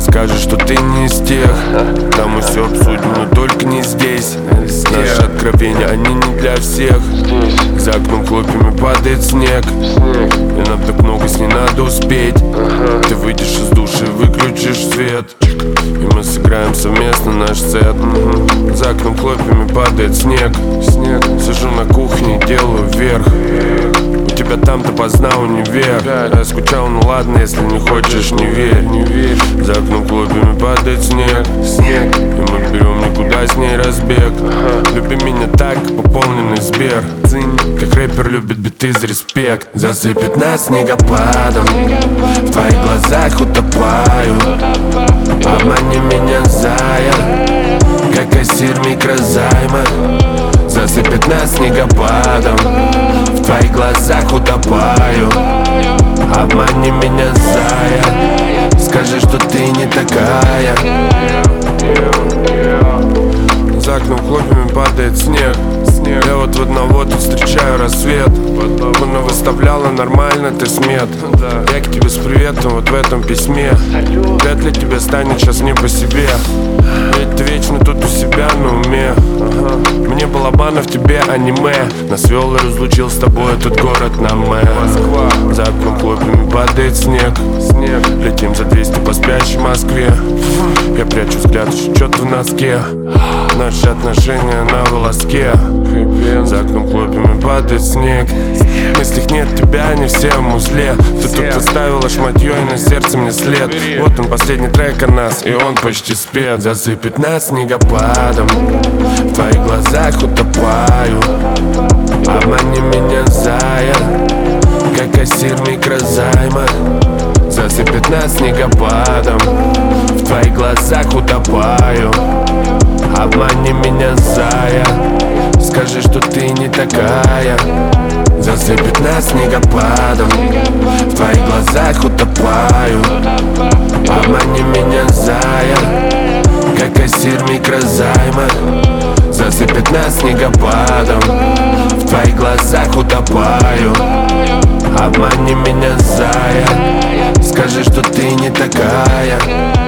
Скажешь, что ты не из тех, да мы все обсудим, но только не здесь. Наши откровения, они не для всех. За окном хлопьями падает снег, и нам так много с ней надо успеть. Ты выйдешь из души, выключишь свет, и мы сыграем совместно наш сет. За окном хлопьями падает снег. Сижу на кухне и делаю вверх. У тебя там-то поздна универ. Я скучал, ну ладно, если не хочешь, не верь. За окном хлопьями падает снег, и мы берем никуда с ней разбег. Люби меня так, как пополненный Сбер. Как рэпер любит биты за респект. Засыпет нас снегопадом, в твоих глазах утопаю. Обмани меня, зая, как кассир микрозайма. Засыпет нас снегопадом, в твоих глазах утопаю. Обмани меня, зая, скажи, что ты не такая. За окном хлопьями падает снег. Я вот в одного тут встречаю рассвет. Она выставляла нормально, ты смет. Я к тебе с приветом вот в этом письме. Вряд ли тебе станет сейчас не по себе, ведь ты вечно тут у себя на уме. Мне балабанов, тебе аниме. Нас вел и разлучил с тобой этот город на мэ. За окном хлопьями падает снег. Летим за 200 по спящей Москве. Я прячу взгляд, что-то в носке. Наши отношения на волоске. За окном хлопьями падает снег. В мыслях нет тебя, не все в узле. Ты тут оставила шматьё, и на сердце мне след. Вот он, последний трек о нас, и он почти спет. Засыпет нас снегопадом, в твоих глазах утопаю. Обмани меня, зая, как кассир микрозайма. Засыпет нас снегопадом, в твоих глазах утопаю. Обмани меня, зая, скажи, что ты не такая. Засыпет нас снегопадом, в твоих глазах утопаю. Обмани меня, зая, как кассир микрозайма. Засыпет нас снегопадом, в твоих глазах утопаю. Обмани меня, зая, скажи, что ты не такая.